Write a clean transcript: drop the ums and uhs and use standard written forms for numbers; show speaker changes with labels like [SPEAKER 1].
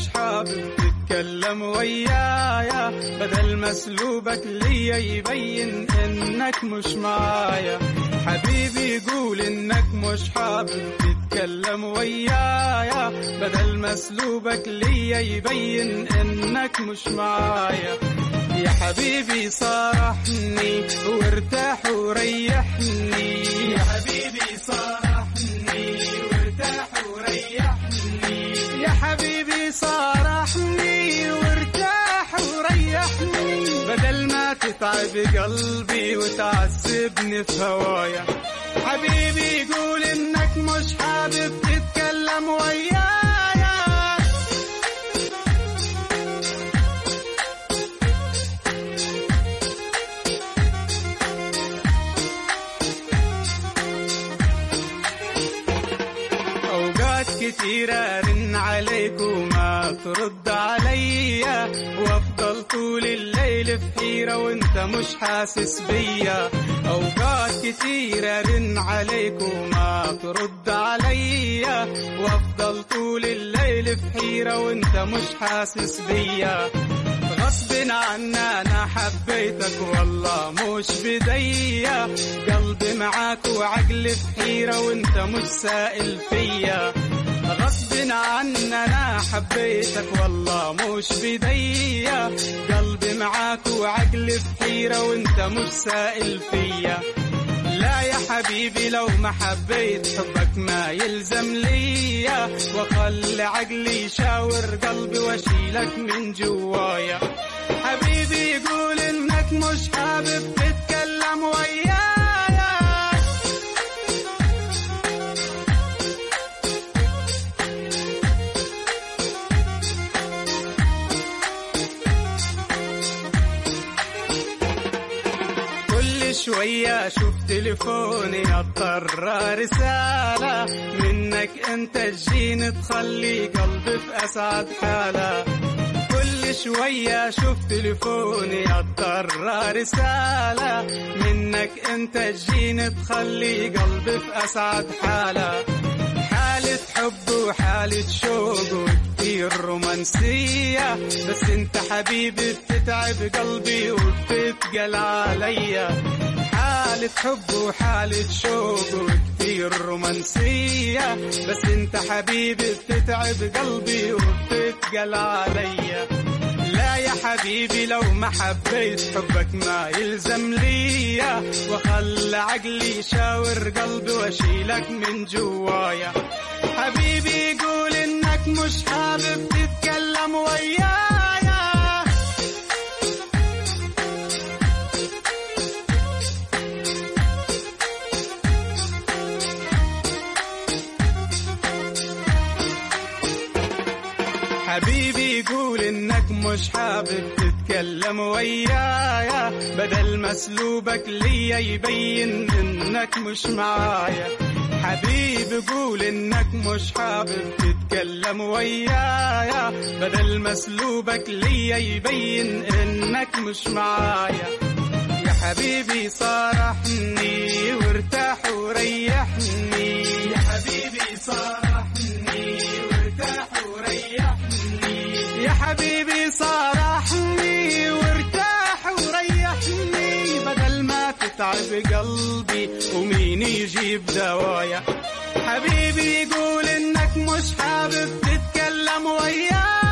[SPEAKER 1] مش حابب تتكلم ويايا، بدل ما اسلوبك ليا يبين انك مش معايا. حبيبي قول انك مش حابب تتكلم ويايا، بدل ما اسلوبك ليا يبين انك مش معايا. يا حبيبي صارحني وارتاح وريحني، يا حبيبي صارحني وارتاح وريحني، يا حبيبي صارحني وارتاح وريحني، بدل ما تتعب قلبي وتعذبني في هوايا. حبيبي قول انك مش حابب تتكلم ويايا. أوقات كتير أرن عليك وما ترد عليا، وأفضل طول الليل في حيرة وانت مش حاسس بيا. أوقات كتير أرن عليك وما ترد عليا، وأفضل طول الليل في حيرة وانت مش حاسس بيا. غصب عني أنا حبيتك والله مش بديا، قلبي معاك وعقلي في حيرة وانت مش سائل فيا. غصب عني أنا حبيتك والله مش بديا، قلبي معاك وعقلي في حيرة وانت مش سائل فيا. لا يا حبيبي لو ما حبيت حبك ما يلزم ليا، وخلي عقلي يشاور قلبي واشيلك من جوايا. حبيبي قول انك مش حابب تتكلم ويايا. شوية شوف تليفوني اضطر رسالة منك انت تجيني تخلي قلبي في اسعد حالة. كل شوية شوف تليفوني اضطر رسالة منك انت تجيني تخلي قلبي في اسعد حالة. حالة حب وحالة شوق وكتير رومانسية، بس انت حبيبي بتتعب قلبي وبتتقل عليا. حالة حب وحالة شوق وكتير رومانسية، بس انت حبيبي بتتعب قلبي وبتتقل عليا. لا يا حبيبي لو ما حبيت حبك ما يلزم ليا، وخلى عقلي يشاور قلبي واشيلك من جوايا. حبيبي قول انك مش حابب تتكلم ويايا. حبيبي قول انك مش حابب تتكلم ويايا، بدل ما اسلوبك ليا يبين انك مش معايا. حبيبي قول انك مش حابب تتكلم ويايا، بدل ما اسلوبك ليا يبين انك مش معايا. يا حبيبي صارحني وارتاح وريحني، يا حبيبي صارحني وارتاح وريحني، يا حبيبي صارحني وارتاح وريحني، بدل ما تتعب قلبي ومين يجيب دوايا. حبيبي قول انك مش حابب تتكلم وياي.